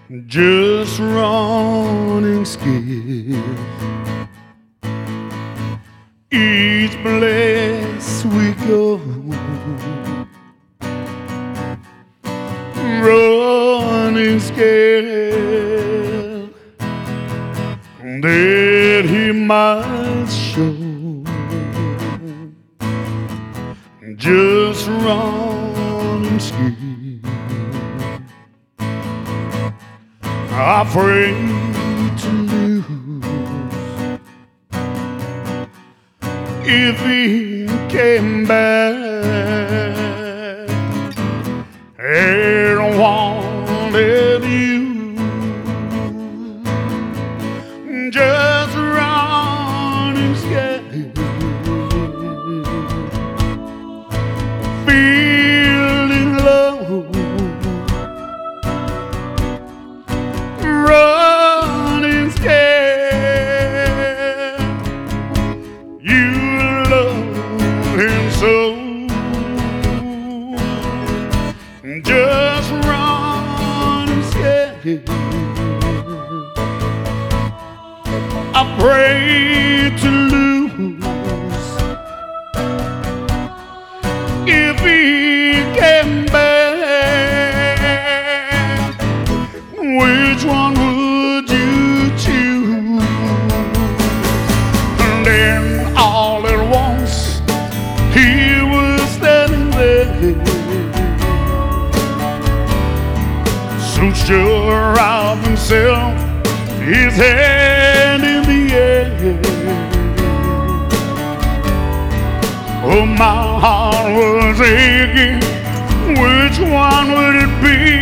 just running scared. Each place we go, running scared that he might show. Just running scared, afraid to lose. If he came back and wanted you, just running scared, feeling low, running scared. You love him so, just running scared. I pray to lose. If he came back, which one would you choose? And then all at once he was standing there, so sure of himself, his hand in the air. Oh, my heart was aching. Which one would it be?